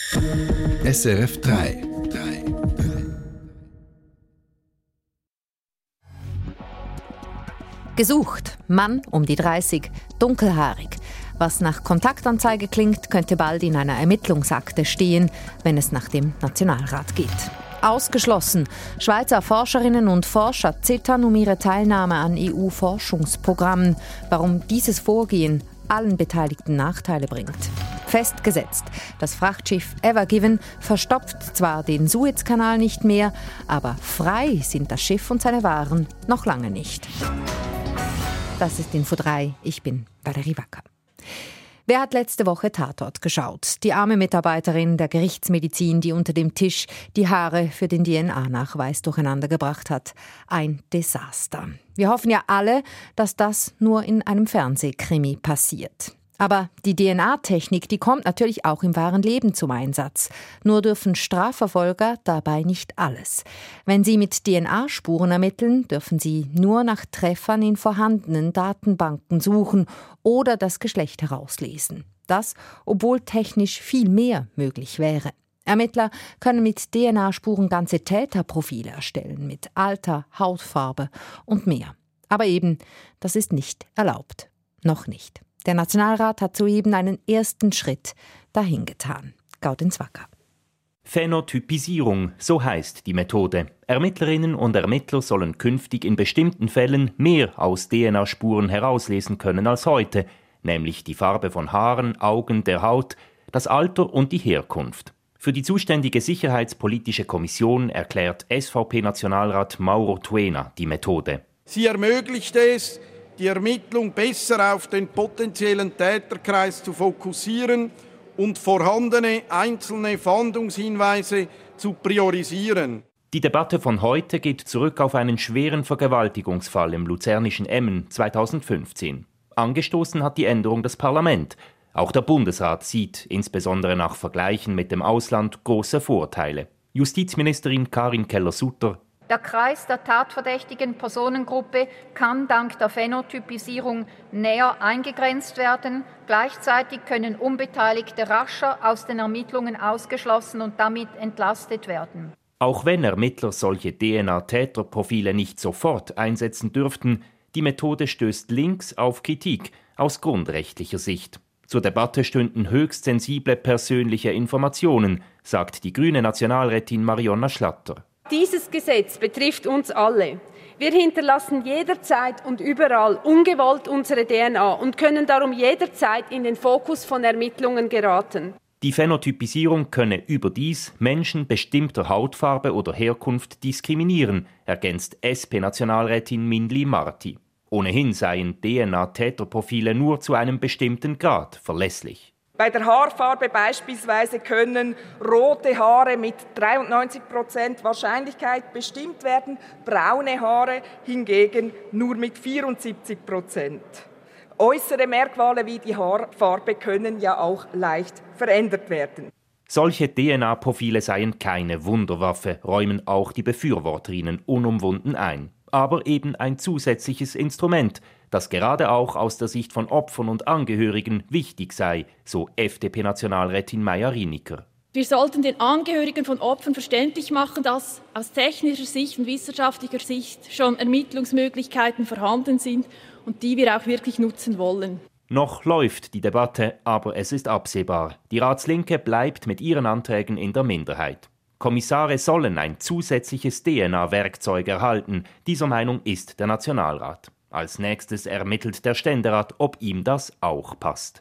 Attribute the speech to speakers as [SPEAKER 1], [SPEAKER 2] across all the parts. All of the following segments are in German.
[SPEAKER 1] SRF 3.
[SPEAKER 2] Gesucht, Mann um die 30, dunkelhaarig. Was nach Kontaktanzeige klingt, könnte bald in einer Ermittlungsakte stehen, wenn es nach dem Nationalrat geht. Ausgeschlossen. Schweizer Forscherinnen und Forscher zittern um ihre Teilnahme an EU-Forschungsprogrammen. Warum dieses Vorgehen allen Beteiligten Nachteile bringt. Festgesetzt. Das Frachtschiff Ever Given verstopft zwar den Suezkanal nicht mehr, aber frei sind das Schiff und seine Waren noch lange nicht. Das ist Info 3. Ich bin Valerie Wacker. Wer hat letzte Woche Tatort geschaut? Die arme Mitarbeiterin der Gerichtsmedizin, die unter dem Tisch die Haare für den DNA-Nachweis durcheinandergebracht hat. Ein Desaster. Wir hoffen ja alle, dass das nur in einem Fernsehkrimi passiert. Aber die DNA-Technik, die kommt natürlich auch im wahren Leben zum Einsatz. Nur dürfen Strafverfolger dabei nicht alles. Wenn sie mit DNA-Spuren ermitteln, dürfen sie nur nach Treffern in vorhandenen Datenbanken suchen oder das Geschlecht herauslesen. Das, obwohl technisch viel mehr möglich wäre. Ermittler können mit DNA-Spuren ganze Täterprofile erstellen, mit Alter, Hautfarbe und mehr. Aber eben, das ist nicht erlaubt. Noch nicht. Der Nationalrat hat soeben einen ersten Schritt dahin getan. Gaudenz Wacker.
[SPEAKER 3] Phänotypisierung, so heißt die Methode. Ermittlerinnen und Ermittler sollen künftig in bestimmten Fällen mehr aus DNA-Spuren herauslesen können als heute, nämlich die Farbe von Haaren, Augen, der Haut, das Alter und die Herkunft. Für die zuständige Sicherheitspolitische Kommission erklärt SVP-Nationalrat Mauro Tuena die Methode.
[SPEAKER 4] Sie ermöglicht es, die Ermittlung besser auf den potenziellen Täterkreis zu fokussieren und vorhandene einzelne Fahndungshinweise zu priorisieren.
[SPEAKER 3] Die Debatte von heute geht zurück auf einen schweren Vergewaltigungsfall im luzernischen Emmen 2015. Angestoßen hat die Änderung das Parlament. Auch der Bundesrat sieht, insbesondere nach Vergleichen mit dem Ausland, große Vorteile. Justizministerin Karin Keller-Sutter:
[SPEAKER 5] Der Kreis der tatverdächtigen Personengruppe kann dank der Phänotypisierung näher eingegrenzt werden. Gleichzeitig können Unbeteiligte rascher aus den Ermittlungen ausgeschlossen und damit entlastet werden.
[SPEAKER 3] Auch wenn Ermittler solche DNA-Täterprofile nicht sofort einsetzen dürften, die Methode stößt links auf Kritik aus grundrechtlicher Sicht. Zur Debatte stünden höchst sensible persönliche Informationen, sagt die grüne Nationalrätin Marionna Schlatter.
[SPEAKER 6] Dieses Gesetz betrifft uns alle. Wir hinterlassen jederzeit und überall ungewollt unsere DNA und können darum jederzeit in den Fokus von Ermittlungen geraten.
[SPEAKER 3] Die Phänotypisierung könne überdies Menschen bestimmter Hautfarbe oder Herkunft diskriminieren, ergänzt SP-Nationalrätin Mindli Marti. Ohnehin seien DNA-Täterprofile nur zu einem bestimmten Grad verlässlich.
[SPEAKER 7] Bei der Haarfarbe beispielsweise können rote Haare mit 93% Wahrscheinlichkeit bestimmt werden, braune Haare hingegen nur mit 74%. Äußere Merkmale wie die Haarfarbe können ja auch leicht verändert werden.
[SPEAKER 3] Solche DNA-Profile seien keine Wunderwaffe, räumen auch die Befürworterinnen unumwunden ein. Aber eben ein zusätzliches Instrument, das gerade auch aus der Sicht von Opfern und Angehörigen wichtig sei, so FDP-Nationalrätin Meier-Rieniker.
[SPEAKER 8] Wir sollten den Angehörigen von Opfern verständlich machen, dass aus technischer Sicht und wissenschaftlicher Sicht schon Ermittlungsmöglichkeiten vorhanden sind und die wir auch wirklich nutzen wollen.
[SPEAKER 3] Noch läuft die Debatte, aber es ist absehbar. Die Ratslinke bleibt mit ihren Anträgen in der Minderheit. Kommissare sollen ein zusätzliches DNA-Werkzeug erhalten. Dieser Meinung ist der Nationalrat. Als nächstes ermittelt der Ständerat, ob ihm das auch passt.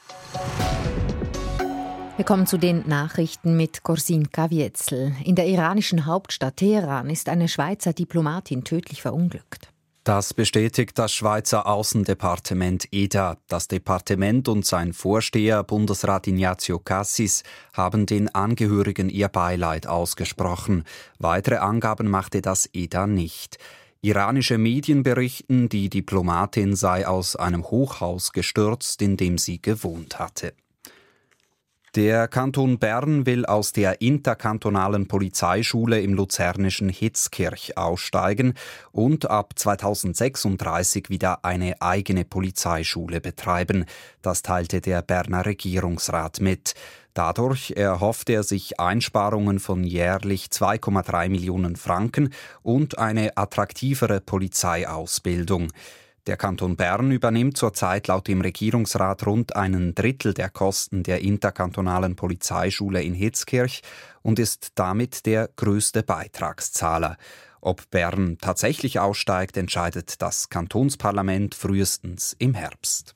[SPEAKER 2] Wir kommen zu den Nachrichten mit Corsin Kavietzel. In der iranischen Hauptstadt Teheran ist eine Schweizer Diplomatin tödlich verunglückt.
[SPEAKER 9] Das bestätigt das Schweizer Außendepartement EDA. Das Departement und sein Vorsteher, Bundesrat Ignazio Cassis, haben den Angehörigen ihr Beileid ausgesprochen. Weitere Angaben machte das EDA nicht. Iranische Medien berichten, die Diplomatin sei aus einem Hochhaus gestürzt, in dem sie gewohnt hatte. Der Kanton Bern will aus der interkantonalen Polizeischule im luzernischen Hitzkirch aussteigen und ab 2036 wieder eine eigene Polizeischule betreiben. Das teilte der Berner Regierungsrat mit. Dadurch erhofft er sich Einsparungen von jährlich 2,3 Millionen Franken und eine attraktivere Polizeiausbildung. Der Kanton Bern übernimmt zurzeit laut dem Regierungsrat rund 1/3 der Kosten der interkantonalen Polizeischule in Hitzkirch und ist damit der grösste Beitragszahler. Ob Bern tatsächlich aussteigt, entscheidet das Kantonsparlament frühestens im Herbst.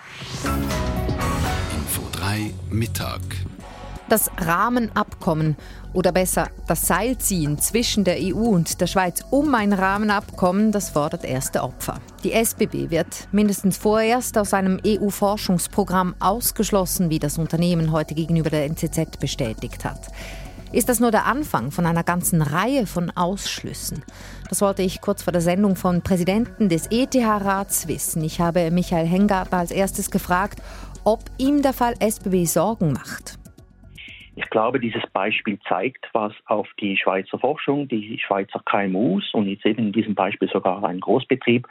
[SPEAKER 1] Info 3 Mittag.
[SPEAKER 2] Das Rahmenabkommen oder besser das Seilziehen zwischen der EU und der Schweiz um ein Rahmenabkommen, das fordert erste Opfer. Die SBB wird mindestens vorerst aus einem EU-Forschungsprogramm ausgeschlossen, wie das Unternehmen heute gegenüber der NZZ bestätigt hat. Ist das nur der Anfang von einer ganzen Reihe von Ausschlüssen? Das wollte ich kurz vor der Sendung vom Präsidenten des ETH-Rats wissen. Ich habe Michael Hengartner als erstes gefragt, ob ihm der Fall SBB Sorgen macht.
[SPEAKER 10] Ich glaube, dieses Beispiel zeigt, was auf die Schweizer Forschung, die Schweizer KMUs und jetzt eben in diesem Beispiel sogar ein Großbetrieb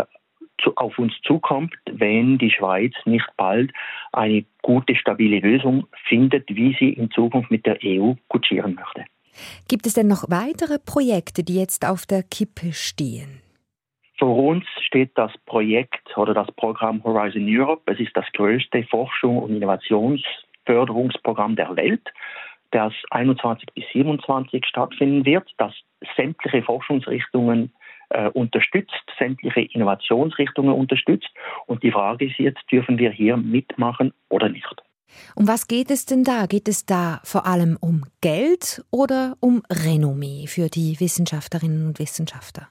[SPEAKER 10] auf uns zukommt, wenn die Schweiz nicht bald eine gute, stabile Lösung findet, wie sie in Zukunft mit der EU kutschieren möchte.
[SPEAKER 2] Gibt es denn noch weitere Projekte, die jetzt auf der Kippe stehen?
[SPEAKER 10] Vor uns steht das Projekt oder das Programm Horizon Europe. Es ist das größte Forschung- und Innovationsförderungsprogramm der Welt, das 21 bis 27 stattfinden wird, das sämtliche Forschungsrichtungen unterstützt, sämtliche Innovationsrichtungen unterstützt. Und die Frage ist jetzt, dürfen wir hier mitmachen oder nicht?
[SPEAKER 2] Um was geht es denn da? Geht es da vor allem um Geld oder um Renommee für die Wissenschaftlerinnen und Wissenschaftler?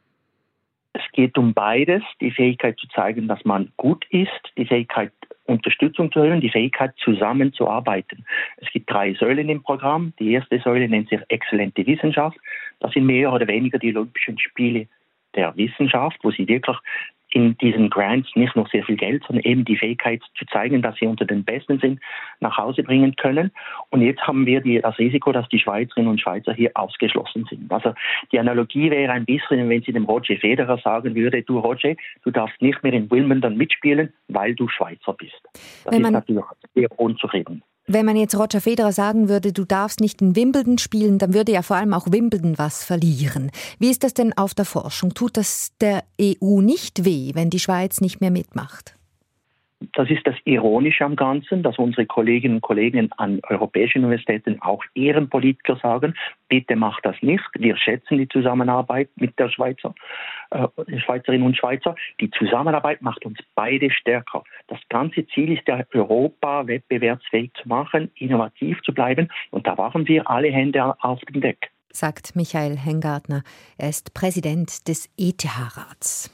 [SPEAKER 10] Es geht um beides, die Fähigkeit zu zeigen, dass man gut ist, die Fähigkeit, Unterstützung zu erhöhen, die Fähigkeit, zusammenzuarbeiten. Es gibt 3 Säulen im Programm. Die erste Säule nennt sich exzellente Wissenschaft. Das sind mehr oder weniger die Olympischen Spiele der Wissenschaft, wo sie wirklich in diesen Grants nicht nur sehr viel Geld, sondern eben die Fähigkeit zu zeigen, dass sie unter den Besten sind, nach Hause bringen können. Und jetzt haben wir das Risiko, dass die Schweizerinnen und Schweizer hier ausgeschlossen sind. Also die Analogie wäre ein bisschen, wenn sie dem Roger Federer sagen würde, du Roger, du darfst nicht mehr in Wimbledon mitspielen, weil du Schweizer bist. Das ist natürlich sehr unzufrieden.
[SPEAKER 2] Wenn man jetzt Roger Federer sagen würde, du darfst nicht in Wimbledon spielen, dann würde ja vor allem auch Wimbledon was verlieren. Wie ist das denn auf der Forschung? Tut das der EU nicht weh, wenn die Schweiz nicht mehr mitmacht?
[SPEAKER 10] Das ist das Ironische am Ganzen, dass unsere Kolleginnen und Kollegen an europäischen Universitäten, auch Ehrenpolitiker sagen, bitte macht das nicht. Wir schätzen die Zusammenarbeit mit der Schweizerinnen und Schweizer. Die Zusammenarbeit macht uns beide stärker. Das ganze Ziel ist ja, Europa wettbewerbsfähig zu machen, innovativ zu bleiben. Und da waren wir alle Hände auf dem Deck.
[SPEAKER 2] Sagt Michael Hengartner. Er ist Präsident des ETH-Rats.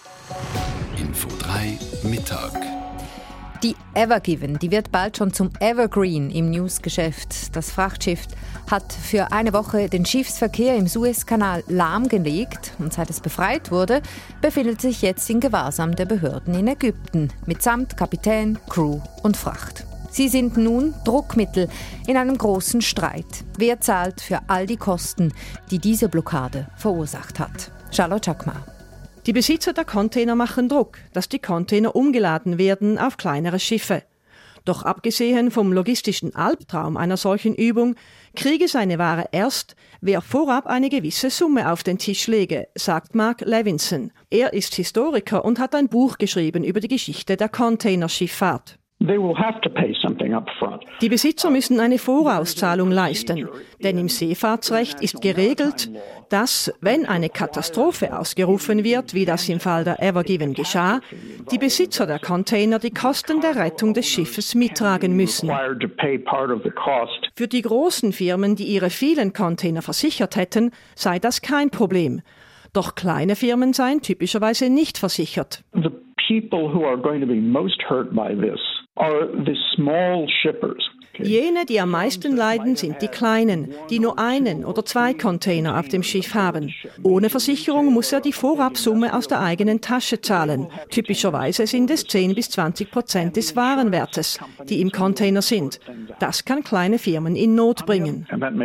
[SPEAKER 1] Info 3 Mittag.
[SPEAKER 2] Die Ever Given, die wird bald schon zum Evergreen im Newsgeschäft. Das Frachtschiff hat für eine Woche den Schiffsverkehr im Suezkanal lahmgelegt und seit es befreit wurde, befindet sich jetzt in Gewahrsam der Behörden in Ägypten, mitsamt Kapitän, Crew und Fracht. Sie sind nun Druckmittel in einem großen Streit. Wer zahlt für all die Kosten, die diese Blockade verursacht hat? Charlotte Chakma.
[SPEAKER 11] Die Besitzer der Container machen Druck, dass die Container umgeladen werden auf kleinere Schiffe. Doch abgesehen vom logistischen Albtraum einer solchen Übung, kriege seine Ware erst, wer vorab eine gewisse Summe auf den Tisch lege, sagt Mark Levinson. Er ist Historiker und hat ein Buch geschrieben über die Geschichte der Containerschifffahrt. Die Besitzer müssen eine Vorauszahlung leisten, denn im Seefahrtsrecht ist geregelt, dass, wenn eine Katastrophe ausgerufen wird, wie das im Fall der Ever Given geschah, die Besitzer der Container die Kosten der Rettung des Schiffes mittragen müssen. Für die großen Firmen, die ihre vielen Container versichert hätten, sei das kein Problem. Doch kleine Firmen seien typischerweise nicht versichert. Jene, die am meisten leiden, sind die Kleinen, die nur 1 oder 2 Container auf dem Schiff haben. Ohne Versicherung muss er die Vorabsumme aus der eigenen Tasche zahlen. Typischerweise sind es 10-20% des Warenwertes, die im Container sind. Das kann kleine Firmen in Not bringen.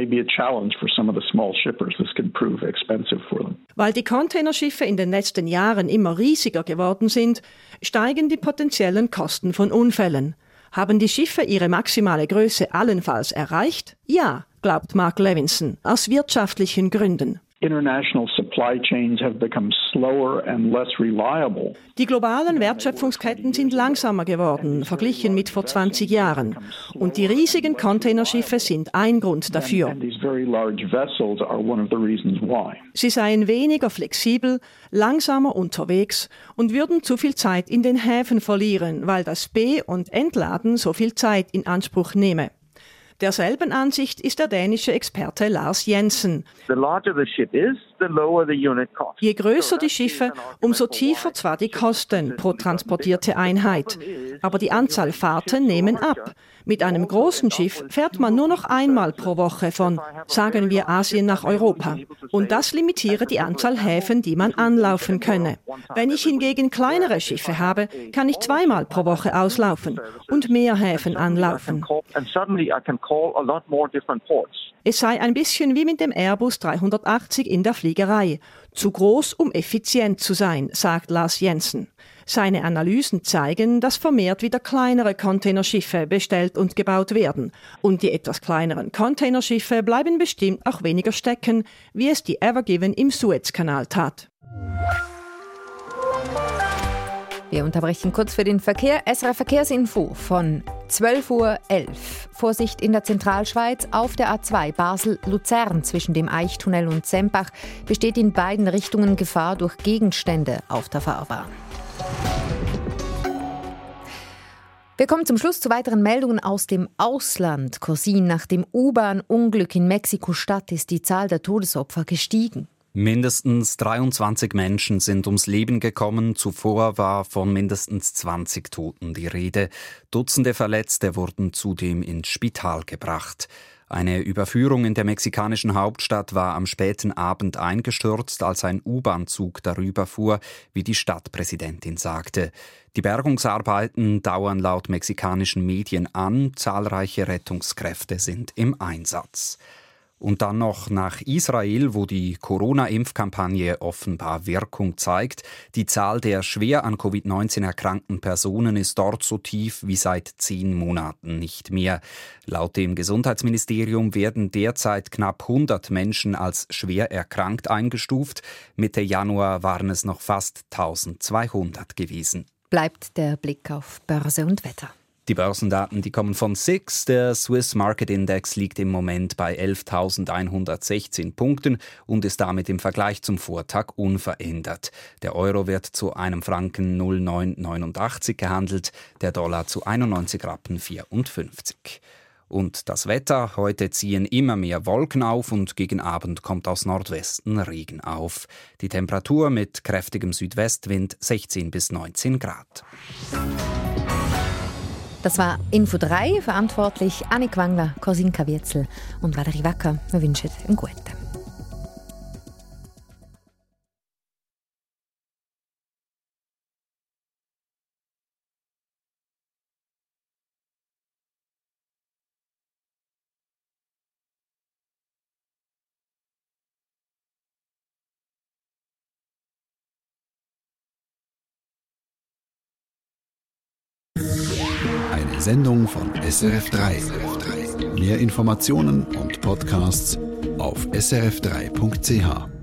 [SPEAKER 11] Weil die Containerschiffe in den letzten Jahren immer riesiger geworden sind, steigen die potenziellen Kosten von Unfällen. Haben die Schiffe ihre maximale Größe allenfalls erreicht? Ja, glaubt Mark Levinson, aus wirtschaftlichen Gründen.
[SPEAKER 12] International supply chains have become slower and less reliable.
[SPEAKER 11] Die globalen Wertschöpfungsketten sind langsamer geworden, verglichen mit vor 20 Jahren. Und die riesigen Containerschiffe sind ein Grund dafür. Sie seien weniger flexibel, langsamer unterwegs und würden zu viel Zeit in den Häfen verlieren, weil das Be- und Entladen so viel Zeit in Anspruch nehme. Derselben Ansicht ist der dänische Experte Lars Jensen. Je größer die Schiffe, umso tiefer zwar die Kosten pro transportierte Einheit, aber die Anzahl Fahrten nehmen ab. Mit einem großen Schiff fährt man nur noch einmal pro Woche von, sagen wir, Asien nach Europa. Und das limitiere die Anzahl Häfen, die man anlaufen könne. Wenn ich hingegen kleinere Schiffe habe, kann ich 2-mal pro Woche auslaufen und mehr Häfen anlaufen. Es sei ein bisschen wie mit dem Airbus 380 in der Fliegerei. Zu groß, um effizient zu sein, sagt Lars Jensen. Seine Analysen zeigen, dass vermehrt wieder kleinere Containerschiffe bestellt und gebaut werden. Und die etwas kleineren Containerschiffe bleiben bestimmt auch weniger stecken, wie es die Ever Given im Suezkanal tat.
[SPEAKER 2] Wir unterbrechen kurz für den Verkehr. SRF Verkehrsinfo von 12:11 Uhr. Vorsicht in der Zentralschweiz auf der A2 Basel-Luzern zwischen dem Eichtunnel und Sempach besteht in beiden Richtungen Gefahr durch Gegenstände auf der Fahrbahn. Wir kommen zum Schluss zu weiteren Meldungen aus dem Ausland. Cousin, nach dem U-Bahn-Unglück in Mexiko-Stadt ist die Zahl der Todesopfer gestiegen.
[SPEAKER 9] Mindestens 23 Menschen sind ums Leben gekommen. Zuvor war von mindestens 20 Toten die Rede. Dutzende Verletzte wurden zudem ins Spital gebracht. Eine Überführung in der mexikanischen Hauptstadt war am späten Abend eingestürzt, als ein U-Bahn-Zug darüber fuhr, wie die Stadtpräsidentin sagte. Die Bergungsarbeiten dauern laut mexikanischen Medien an. Zahlreiche Rettungskräfte sind im Einsatz. Und dann noch nach Israel, wo die Corona-Impfkampagne offenbar Wirkung zeigt. Die Zahl der schwer an Covid-19 erkrankten Personen ist dort so tief wie seit 10 Monaten nicht mehr. Laut dem Gesundheitsministerium werden derzeit knapp 100 Menschen als schwer erkrankt eingestuft. Mitte Januar waren es noch fast 1200 gewesen.
[SPEAKER 2] Bleibt der Blick auf Börse und Wetter.
[SPEAKER 9] Die Börsendaten, die kommen von SIX. Der Swiss Market Index liegt im Moment bei 11.116 Punkten und ist damit im Vergleich zum Vortag unverändert. Der Euro wird zu einem Franken 0,989 gehandelt, der Dollar zu 91,54 Rappen. Und das Wetter: Heute ziehen immer mehr Wolken auf und gegen Abend kommt aus Nordwesten Regen auf. Die Temperatur mit kräftigem Südwestwind 16 bis 19 Grad.
[SPEAKER 2] Das war Info 3, verantwortlich Annik Wangler, Cousin Kavietzel und Valerie Wacker. Wir wünschen einen guten.
[SPEAKER 1] Eine Sendung von SRF 3. Mehr Informationen und Podcasts auf srf3.ch.